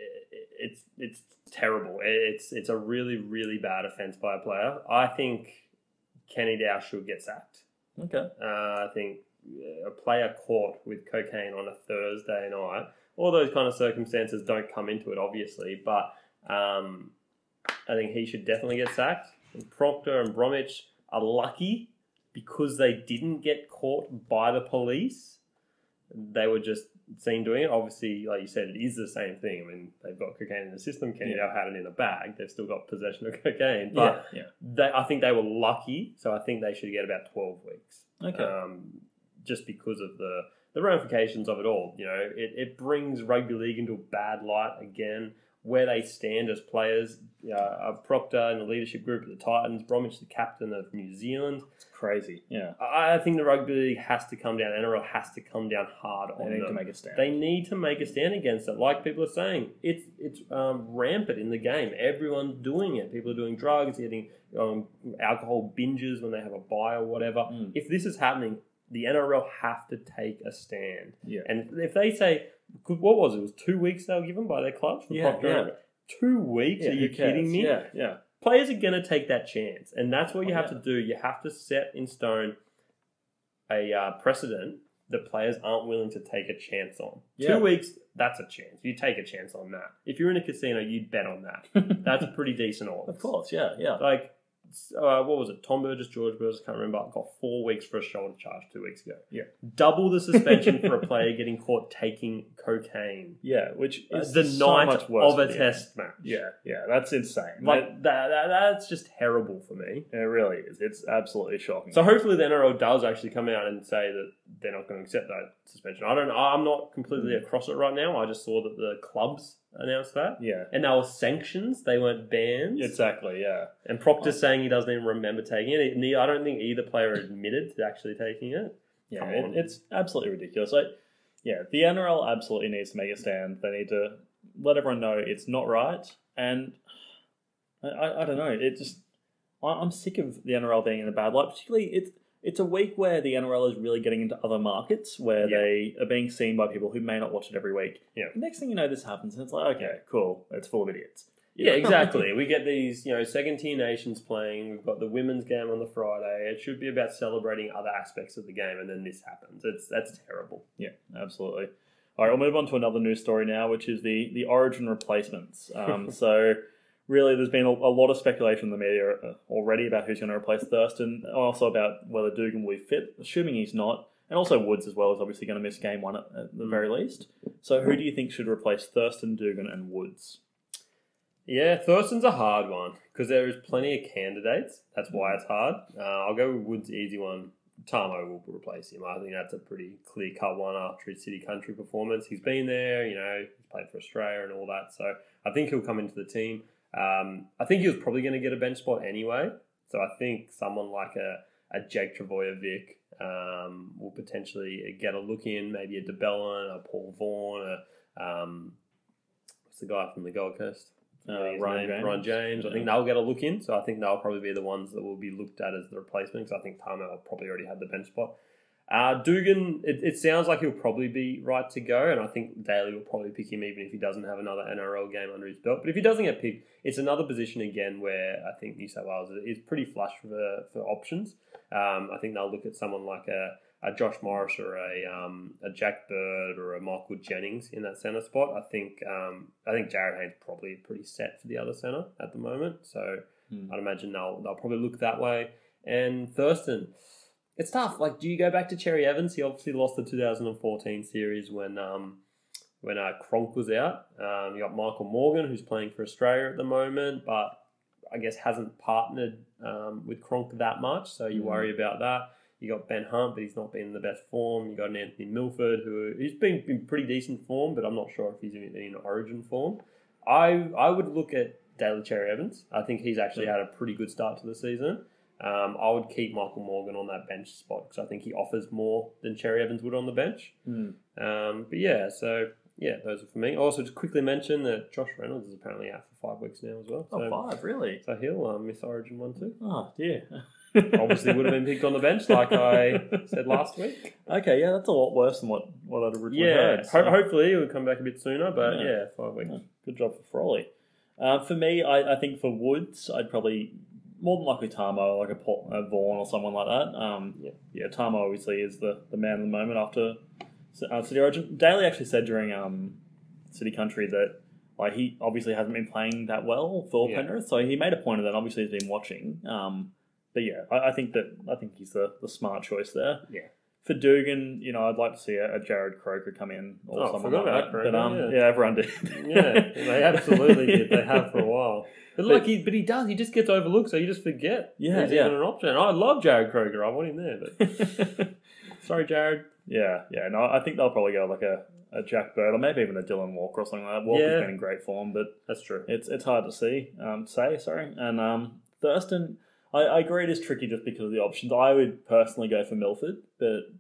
it's it's terrible. It's it's a really really bad offence by a player. I think Kenny Dow should get sacked. okay. Uh, I think a player caught with cocaine on a Thursday night, all those kind of circumstances don't come into it, obviously, but um, I think he should definitely get sacked. And Proctor and Bromwich are lucky because they didn't get caught by the police. They were just seen doing it. Obviously, like you said, it is the same thing. I mean, they've got cocaine in the system. Kenny Yeah. Dow had it in a bag. They've still got possession of cocaine. But yeah, they, I think they were lucky, so I think they should get about twelve weeks. yeah. Okay. Um, just because of the, the ramifications of it all. You know, it, it brings rugby league into a bad light again, where they stand as players. Uh, Proctor in the leadership group of the Titans, Bromwich the captain of New Zealand. It's crazy. Yeah. I I think the rugby league has to come down, N R L has to come down hard They on need them. to make a stand. They need to make a stand against it. Like people are saying, it's it's um, rampant in the game. Everyone's doing it. People are doing drugs, getting um, alcohol binges when they have a buy or whatever. Mm. If this is happening, the N R L have to take a stand. Yeah. And if they say, what was it? It was two weeks they were given by their clubs? for Yeah, Procter yeah. and- Two weeks? Yeah, Are you who cares? kidding me? Yeah, yeah. Players are going to take that chance, and that's what you Oh, have yeah. to do. You have to set in stone a uh, precedent that players aren't willing to take a chance on. Yeah. Two weeks, that's a chance. You take a chance on that. If you're in a casino, you'd bet on that. That's pretty decent odds. Of course, yeah, yeah. Like, uh, what was it? Tom Burgess, George Burgess, can't remember. Got four weeks for a shoulder charge two weeks ago. Yeah. Double the suspension for a player getting caught taking cocaine. Yeah, which is the so night much worse of a for the test match. Yeah, yeah, that's insane. Like, that, that, that's just terrible for me. it really is. It's absolutely shocking. So hopefully the N R L does actually come out and say that they're not going to accept that suspension. I don't. I'm not completely across it right now. I just saw that the clubs announced that, yeah, and they were sanctions. They weren't bans. exactly. Yeah, And Proctor's saying he doesn't even remember taking it. Ne- I don't think either player admitted to actually taking it. yeah. Come It, on. it's absolutely ridiculous. Like, yeah, the N R L absolutely needs to make a stand. They need to let everyone know it's not right. And I, I, I don't know. It just I, I'm sick of the N R L being in a bad light. Particularly, it's it's a week where the N R L is really getting into other markets where Yeah. they are being seen by people who may not watch it every week. Yeah. The next thing you know, this happens, and it's like, okay, cool. It's full of idiots. Yeah, exactly. We get these, you know, second tier nations playing. We've got the women's game on the Friday. It should be about celebrating other aspects of the game, and then this happens. It's that's terrible. Yeah, absolutely. All right, we'll move on to another news story now, which is the, the Origin replacements. Um, so, really, there's been a, a lot of speculation in the media uh, already about who's going to replace Thurston, also about whether Dugan will be fit, assuming he's not, and also Woods as well is obviously going to miss game one at, at the Mm. very least. So, who do you think should replace Thurston, Dugan, and Woods? Yeah, Thurston's a hard one because there is plenty of candidates. That's why it's hard. Uh, I'll go with Wood's easy one. Tamo will replace him. I think that's a pretty clear-cut one after his City Country performance. He's been there, you know, he's played for Australia and all that. So I think he'll come into the team. Um, I think he was probably going to get a bench spot anyway. So I think someone like a, a Jake Travojevic um, will potentially get a look in, maybe a DeBellin, a Paul Vaughan, a, um, what's the guy from the Gold Coast? Uh, Ryan James. Ryan James. I think they'll get a look in, so I think they'll probably be the ones that will be looked at as the replacement, because I think Tamo will probably already have the bench spot. Uh, Dugan, it, it sounds like he'll probably be right to go, and I think Daly will probably pick him even if he doesn't have another N R L game under his belt. But if he doesn't get picked, it's another position again where I think New South Wales is pretty flush for, for options. Um, I think they'll look at someone like a, a Josh Morris or a um, a Jack Bird or a Michael Jennings in that centre spot. I think um, I think Jared Haynes probably pretty set for the other centre at the moment, so hmm. I'd imagine they'll they'll probably look that way. And Thurston, it's tough. Like, do you go back to Cherry Evans? He obviously lost the two thousand fourteen series when um, when uh, Cronk was out. Um, you got Michael Morgan, who's playing for Australia at the moment, but I guess hasn't partnered um, with Cronk that much, so you mm. worry about that. You got Ben Hunt, but he's not been in the best form. You got an Anthony Milford, who he's been in pretty decent form, but I'm not sure if he's in, in Origin form. I I would look at Daly Cherry Evans. I think he's actually had a pretty good start to the season. Um, I would keep Michael Morgan on that bench spot because I think he offers more than Cherry Evans would on the bench. Mm. Um, but yeah, so yeah, those are for me. Also, just quickly mention that Josh Reynolds is apparently out for five weeks now as well. So, oh, five, really? So he'll um, miss Origin one too. Oh, dear. Obviously would have been picked on the bench like I said last week. Okay, yeah, that's a lot worse than what, what I'd originally yeah, heard. So. Ho- hopefully he'll come back a bit sooner, but yeah, yeah five weeks. Yeah, good job for Frawley. Uh, for me, I, I think for Woods, I'd probably, more than likely Tamo, like a, Paul, a Vaughan or someone like that. Um, yeah. yeah, Tamo obviously is the, the man of the moment after uh, City Origin. Daly actually said during um, City Country that like he obviously hasn't been playing that well for yeah. Penrith, so he made a point of that. Obviously, he's been watching. Um, But yeah, I, I think that I think he's the, the smart choice there. Yeah. For Dugan, you know, I'd like to see a, a Jared Croker come in or oh, someone like that. Croker, but um, yeah. yeah, everyone did. yeah, they absolutely did. They have for a while. But, but like, he, but he does. He just gets overlooked, so you just forget. Yeah, he's yeah. even an option. I love Jared Croker. I want him there, but sorry, Jared. Yeah, yeah. No, I think they'll probably go like a, a Jack Bird or maybe even a Dylan Walker or something like that. Walker's yeah. been in great form, but that's true. It's it's hard to see. Um, say sorry, and um, Thurston. I, I agree it is tricky just because of the options. I would personally go for Milford, but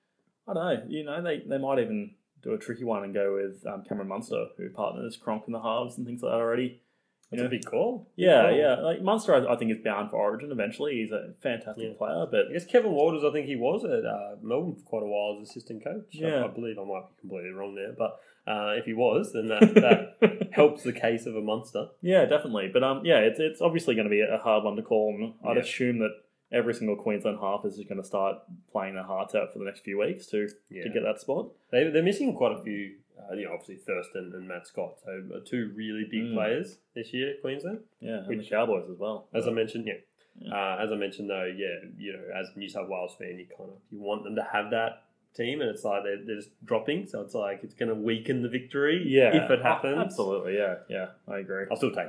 I don't know. You know, they, they might even do a tricky one and go with um, Cameron Munster, who partners Cronk in the halves and things like that already. That's you know? a big call. Yeah, big call. yeah. Like Munster, I, I think is bound for Origin eventually. He's a fantastic yeah. player, but I guess Kevin Walters, I think he was at uh, Melbourne for quite a while as assistant coach. Yeah. I, I believe I might be completely wrong there, but uh, if he was, then that, that helps the case of a Munster. Yeah, definitely. But um, yeah, it's it's obviously going to be a hard one to call. And I'd yeah. assume that every single Queensland half is just going to start playing their hearts out for the next few weeks to yeah. to get that spot. They they're missing quite a few. Uh, you know, obviously Thurston and Matt Scott, so uh, two really big mm. players this year, Queensland. Yeah, and Which, the Cowboys as well. As I mentioned, yeah. yeah. Uh, as I mentioned, though, yeah, you know, as a New South Wales fan, you kind of you want them to have that team, and it's like they're, they're just dropping, so it's like it's going to weaken the victory yeah, if it happens. Absolutely, yeah, yeah, I agree. I'll still take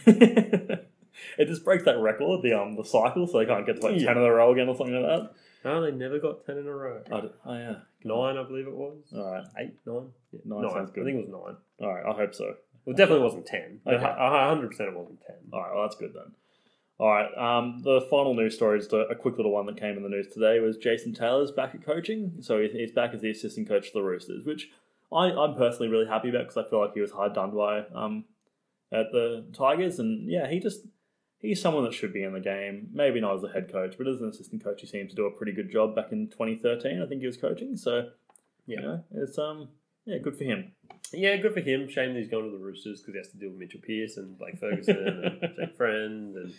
it. It just breaks that record, the um the cycle, so they can't get to like yeah. ten in a row again or something like that. No, they never got ten in a row. Oh, oh yeah. Nine, I believe it was. All right. Eight, nine? Yeah, nine, nine sounds good. I think it was nine. All right, I hope so. Well, it definitely wasn't ten. Okay. one hundred percent it wasn't ten. All right, well, that's good then. All right, um, the final news story is a quick little one that came in the news today was Jason Taylor's back at coaching. So he's back as the assistant coach for the Roosters, which I, I'm personally really happy about because I feel like he was hard done by um, at the Tigers. And yeah, he just... He's someone that should be in the game. Maybe not as a head coach, but as an assistant coach, he seemed to do a pretty good job back in twenty thirteen. I think he was coaching, so yeah, you know, it's um, yeah, good for him. Yeah, good for him. Shame that he's going to the Roosters because he has to deal with Mitchell Pearce and Blake Ferguson and Jake Friend and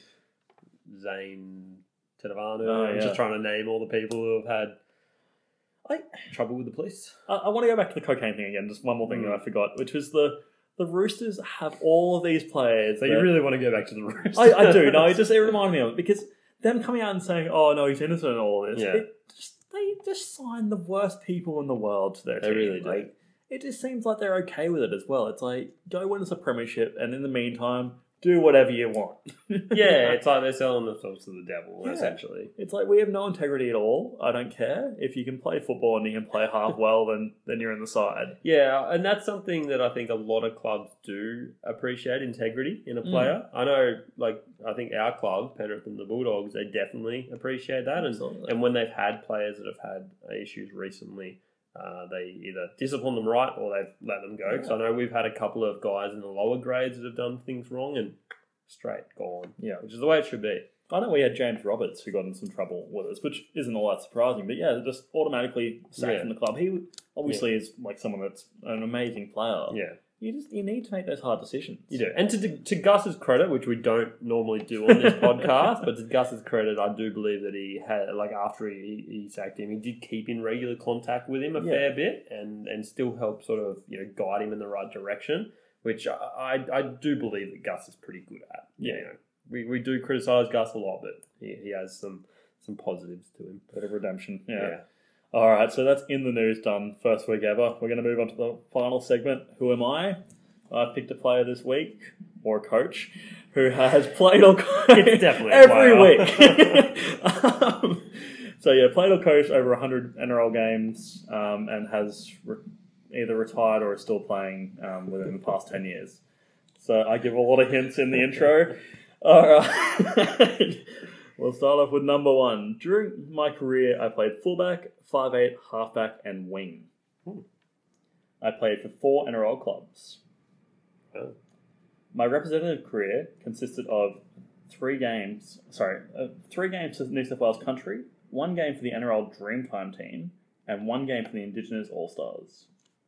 Zane Tedavanu. Oh, I'm yeah. just trying to name all the people who have had I, trouble with the police. I, I want to go back to the cocaine thing again. Just one more thing Mm. that I forgot, which was the. The Roosters have all of these players. So that, you really want to go back to the Roosters? I, I do. No, it just it reminded me of it because them coming out and saying, "Oh no, he's innocent," and all this. Yeah. It just, they just sign the worst people in the world to their They team. really do. Like, it just seems like they're okay with it as well. It's like go win us a premiership, and in the meantime, do whatever you want. Yeah, it's like they're selling themselves to the devil, Yeah. essentially. It's like we have no integrity at all. I don't care. If you can play football and you can play half well, then then you're in the side. Yeah, and that's something that I think a lot of clubs do appreciate, integrity in a Mm. player. I know, like, I think our club, Penrith and the Bulldogs, they definitely appreciate that. And, Absolutely. and when they've had players that have had issues recently, uh, they either discipline them right or they've let them go. Because I know we've had a couple of guys in the lower grades that have done things wrong and straight gone. Yeah. Which is the way it should be. I know we had James Roberts who got in some trouble with us, which isn't all that surprising. But yeah, just automatically sacked Yeah. from the club. He obviously is like someone that's an amazing player. Yeah. You just you need to make those hard decisions. You do. And to, to Gus's credit, which we don't normally do on this podcast, but to Gus's credit, I do believe that he had, like, after he, he sacked him, he did keep in regular contact with him a Yeah. fair bit and, and still help sort of, you know, guide him in the right direction, which I, I, I do believe that Gus is pretty good at. Yeah. You know, we, we do criticise Gus a lot, but he, he has some, some positives to him. Bit of redemption. Yeah. Yeah. All right, so that's in the news done. First week ever. We're going to move on to the final segment. Who am I? I picked a player this week, or a coach, who has played or coached It's definitely a every player. week. um, so yeah, played or coached over one hundred N R L games um, and has re- either retired or is still playing um, within the past ten years. So I give a lot of hints in the intro. All right. We'll start off with number one. During my career, I played fullback, five eight, halfback, and wing. Hmm. I played for four N R L clubs. Oh. My representative career consisted of three games, sorry, uh, three games for New South Wales Country, one game for the N R L Dreamtime team, and one game for the Indigenous All-Stars.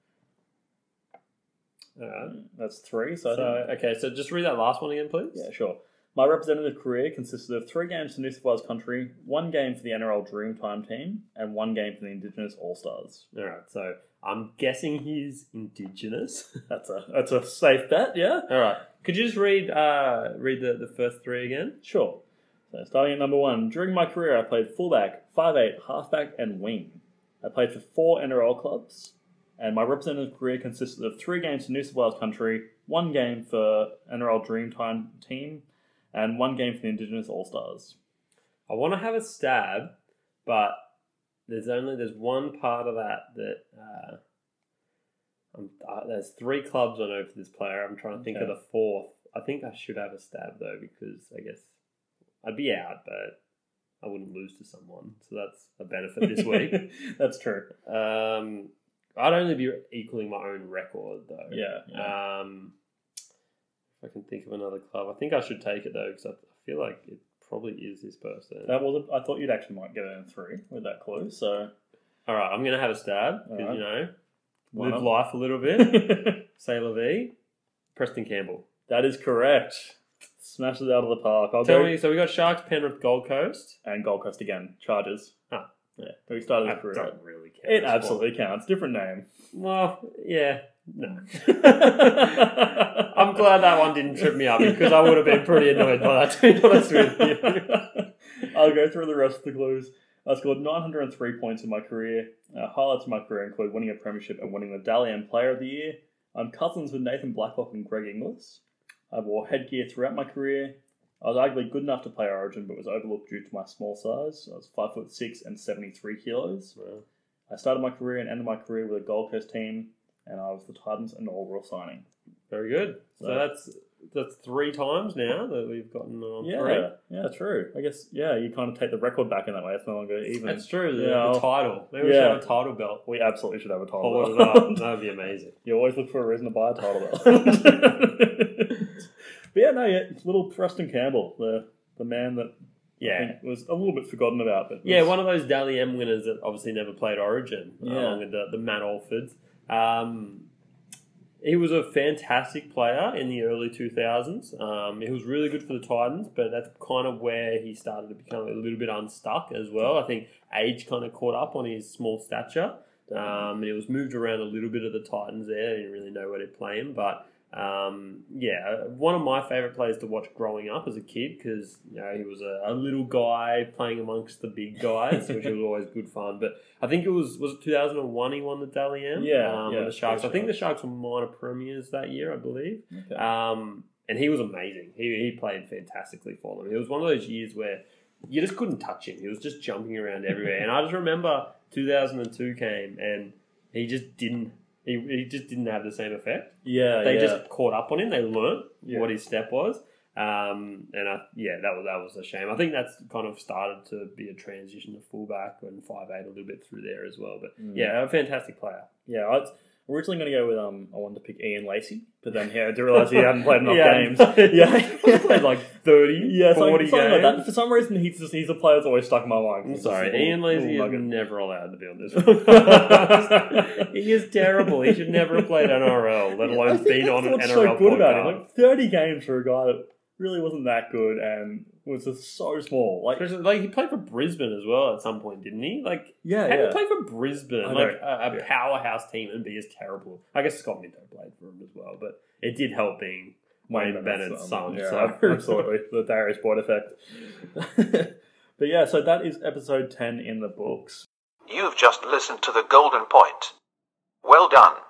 All right. That's three, so, I So, think- okay, so just read that last one again, please. yeah, sure. My representative career consisted of three games for New South Wales Country, one game for the N R L Dreamtime team, and one game for the Indigenous All-Stars. All right, so I'm guessing he's Indigenous. That's a that's a safe bet, yeah? All right, could you just read uh, read the, the first three again? Sure. So starting at number one, during my career I played fullback, five eight, halfback, and wing. I played for four N R L clubs, and my representative career consisted of three games for New South Wales Country, one game for N R L Dreamtime team, and one game for the Indigenous All-Stars. I want to have a stab, but there's only there's one part of that that uh, I'm, uh, there's three clubs I know for this player. I'm trying to think Okay. of the fourth. I think I should have a stab though because I guess I'd be out, but I wouldn't lose to someone, so that's a benefit this week. That's true. Um, I'd only be equaling my own record though. Yeah. yeah. Um, if I can think of another club, I think I should take it though because I I feel like it probably is this person. That was a, I thought you'd actually might get it in three with that clue, so... All right, I'm gonna have a stab because All right. you know Why live not? life a little bit. Say la vie. Preston Campbell. That is correct. Smashes it out of the park. I'll Tell go... me. So we got Sharks, Penrith, Gold Coast. And Gold Coast again. Chargers. Ah. Yeah. We started I his career. don't really care. It absolutely counts. Different name. Well, yeah. No. I'm glad that one didn't trip me up because I would have been pretty annoyed by that, to be honest with you. I'll go through the rest of the clues. I scored nine hundred three points in my career. Uh, highlights of my career include winning a premiership and winning the Dally M Player of the Year. I'm cousins with Nathan Blacklock and Greg Inglis. I wore headgear throughout my career. I was arguably good enough to play Origin, but was overlooked due to my small size. I was five foot six and seventy-three kilos. Well, I started my career and ended my career with a Gold Coast team, and I was the Titans' inaugural signing. very good. So So- that's that's three times now that we've gotten on Yeah, three. yeah, true. I guess, yeah, you kind of take the record back in that way. It's no longer even. That's true. The, Yeah, the I'll- title. Maybe we yeah. should have a title belt. We absolutely should have a title Hold it belt. up. That would be amazing. You always look for a reason to buy a title belt. But yeah, no, yeah, little Preston Campbell, the the man that I Yeah. think was a little bit forgotten about. But Yeah, was- one of those Dally M winners that obviously never played Origin, uh, Yeah. along with the, the Matt Alfords. Um, he was a fantastic player in the early two thousands. Um, he was really good for the Titans, but that's kind of where he started to become a little bit unstuck as well. I think age kind of caught up on his small stature. Um, and he was moved around a little bit of the Titans there. He didn't really know where to play him, but um, yeah, one of my favourite players to watch growing up as a kid because you know he was a, a little guy playing amongst the big guys, which was always good fun. But I think it was was it two thousand one he won the Dally M, Yeah, um, yeah, and the Sharks. I that's think the right. Sharks were minor premiers that year, I believe. Okay. Um, and he was amazing. He he played fantastically for them. It was one of those years where you just couldn't touch him. He was just jumping around everywhere. And I just remember two thousand two came, and he just didn't. He, he just didn't have the same effect. Yeah, they yeah. just caught up on him. They learnt Yeah. what his step was. Um, and I, yeah, that was that was a shame. I think that's kind of started to be a transition to fullback and five eight a little bit through there as well. But Mm. yeah, a fantastic player. Yeah, I was originally going to go with, um, I wanted to pick Ian Lacey, but then yeah, I did realise he hadn't played enough Yeah. games. Yeah. He's played like thirty, Yeah, something, forty something like games. that. For some reason, he's just he's a player that's always stuck in my mind. I'm He's sorry, just a little- Ian Lacey little is nugget. never allowed to be on this one. He is terrible. He should never have played N R L, let I alone think been that's on an what's N R so L good podcast. about him. Like thirty games for a guy that really wasn't that good and was just so small. Like, Especially, like he played for Brisbane as well at some point, didn't he? Like, yeah, how do yeah. you play for Brisbane, I like know. a, a Yeah. powerhouse team, and be as terrible? I guess Scott Minto played for him as well, but it did help being Wayne Bennett's son. Yeah, so. absolutely. The Darius Boyd effect. But yeah, so that is episode ten in the books. You've just listened to The Golden Point. Well done.